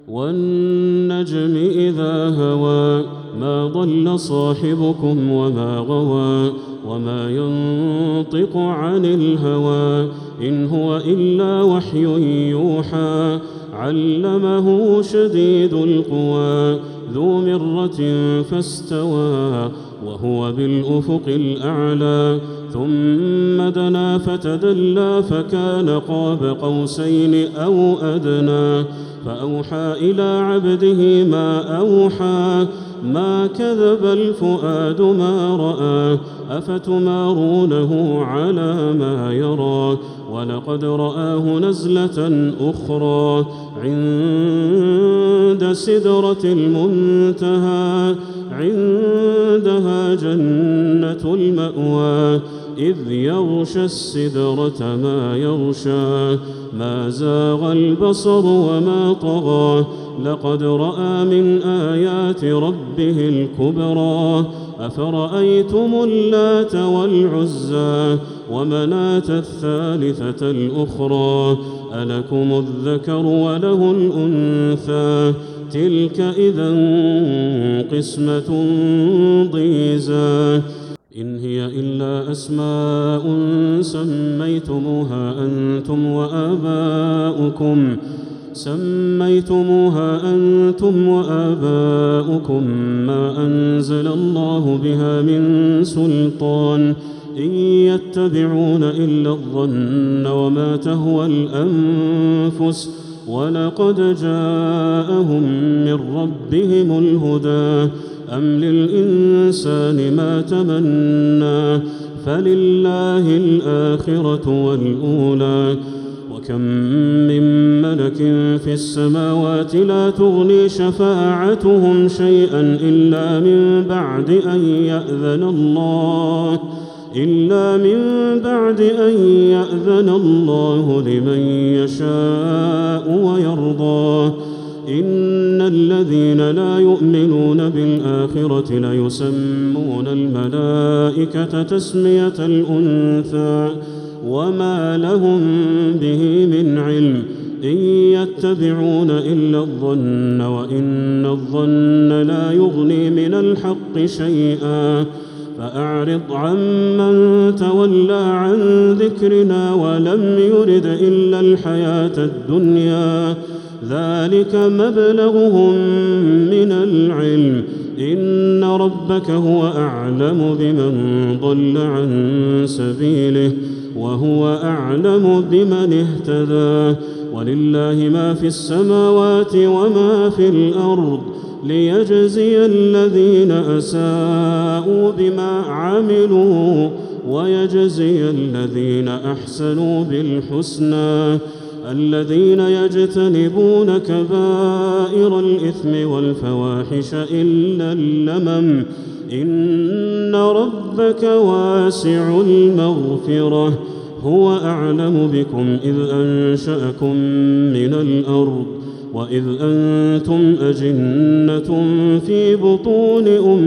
والنجم إذا هوى ما ضل صاحبكم وما غوى وما ينطق عن الهوى إن هو إلا وحي يوحى علمه شديد القوى ذو مرة فاستوى وهو بالأفق الأعلى ثم دنا فتدلى فكان قاب قوسين أو أدنى فأوحى إلى عبده ما أوحى ما كذب الفؤاد ما رأى أفتمارونه على ما يرى ولقد رآه نزلة أخرى عند سدرة المنتهى عندها جنة المأوى إذ يغشى السدرة ما يغشى ما زاغ البصر وما طغى لقد رأى من آيات ربه الكبرى أفرأيتم اللات والعزى ومناة الثالثة الأخرى ألكم الذكر وله الأنثى تلك إذا قسمة ضيزى إن هي إلا أسماء سميتموها أنتم وآباؤكم ما أنزل الله بها من سلطان إن يتبعون إلا الظن وما تهوى الأنفس ولقد جاءهم من ربهم الهدى أم للإنسان ما تمنى فلله الآخرة والأولى وكم من ملك في السماوات لا تغني شفاعتهم شيئا إلا من بعد أن يأذن الله لمن يشاء ويرضى إن الذين لا يؤمنون بالآخرة ليسمون الملائكة تسمية الأنثى وما لهم به من علم إن يتبعون إلا الظن وإن الظن لا يغني من الحق شيئا فأعرض عمن تولى عن ذكرنا ولم يرد إلا الحياة الدنيا ذلك مبلغهم من العلم إن ربك هو أعلم بمن ضل عن سبيله وهو أعلم بمن اهتدى ولله ما في السماوات وما في الأرض ليجزي الذين أساءوا بما عملوا ويجزي الذين أحسنوا بالحسنى الذين يجتنبون كبائر الإثم والفواحش إلا اللمم إن ربك واسع المغفرة هو أعلم بكم إذ أنشأكم من الأرض وإذ أنتم أجنة في بطون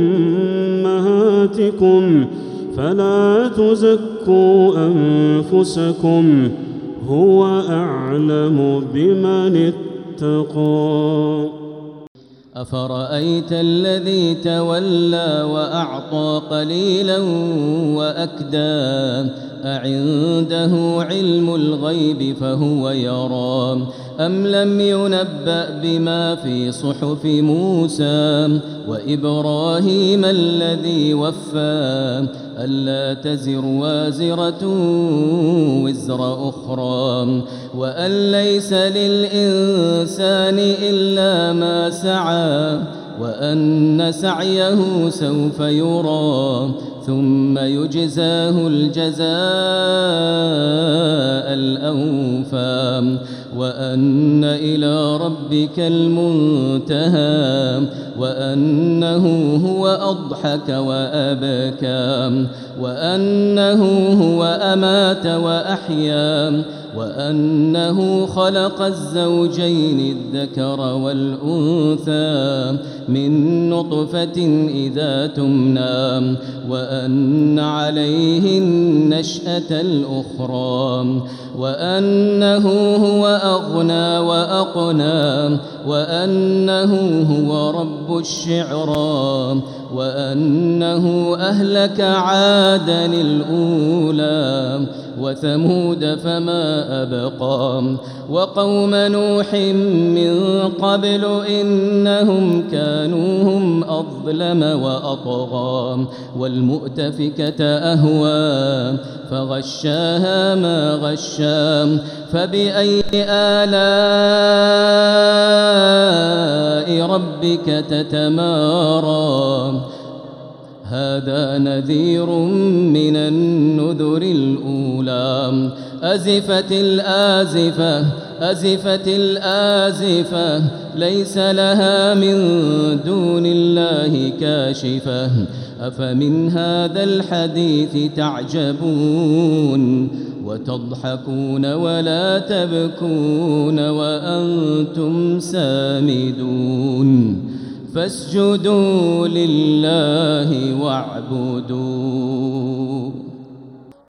أمهاتكم فلا تزكوا أنفسكم هو أعلم بمن اتقى أفرأيت الذي تولى وأعطى قليلا وأكدى أعنده علم الغيب فهو يرى أم لم ينبأ بما في صحف موسى وإبراهيم الذي وفى ألا تزر وازرة وزر أخرى وأن ليس للإنسان إلا ما سعى وأن سعيه سوف يرى ثم يجزاه الجزاء الأوفى وأن إلى ربك المنتهى وأنه هو أضحك وأبكى وأنه هو أمات وأحيا وأنه خلق الزوجين الذكر والأنثى من نطفة إذا تمنى وأن عليه النشأة الأخرى وأنه هو أغنى وأقنى وأنه هو رب الشعرى وأنه أهلك عادا الأولى وثمود فما أبقى وقوم نوح من قبل إنهم كانوا هم أظلم وأطغى والمؤتفكة أهوى فغشاها ما غشا فبأي آلاء ربك تتمارى هذا نذير من النذر الأولى أزفت الآزفة أزفت الآزفة ليس لها من دون الله كاشفة أفمن هذا الحديث تعجبون وتضحكون ولا تبكون وأنتم سامدون فاسجدوا لله واعبدوا